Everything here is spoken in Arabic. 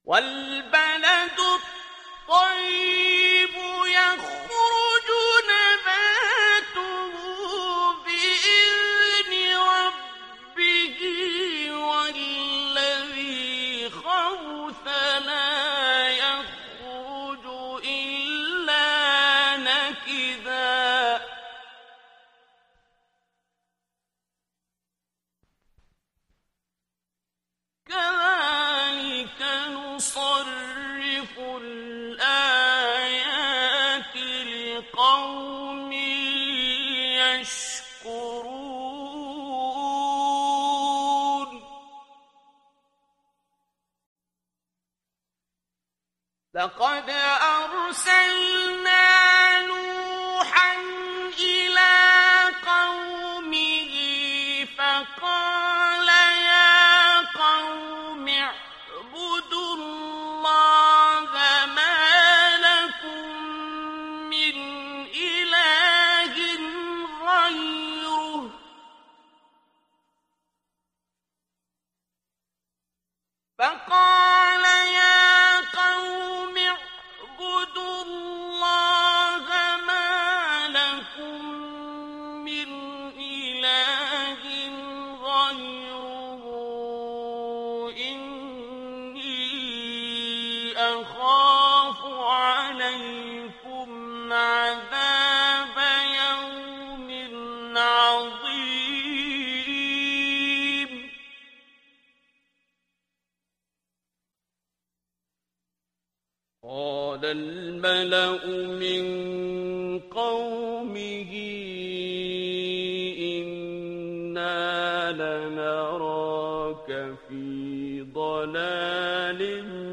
وَالْبَلَدُ الطَّيِّبُ يَخْرُجُ نَبَاتُهُ بِإِذْنِ رَبِّهِ وَالَّذِي خَبُثَ لَا يَخْرُجُ إِلَّا نَكِدًا كَذَٰلِكَ نُصَرِّفُ الْآيَاتِ لِقَوْمٍ يَشْكُرُونَ لَقَدْ أَرْسَلْنَا نُوحًا إِلَىٰ قَوْمِهِ فَقَالَ يَا قَوْمِ اعْبُدُوا اللَّهَ مَا لَكُم مِّنْ إِلَٰهٍ غَيْرُهُ إِنِّي أَخَافُ عَلَيْكُمْ عَذَابَ يَوْمٍ عَظِيمٍ قَالَ الْمَلَأُ مِن قَوْمِهِ إِنَّا لَنَرَاكَ فِي ضَلَالٍ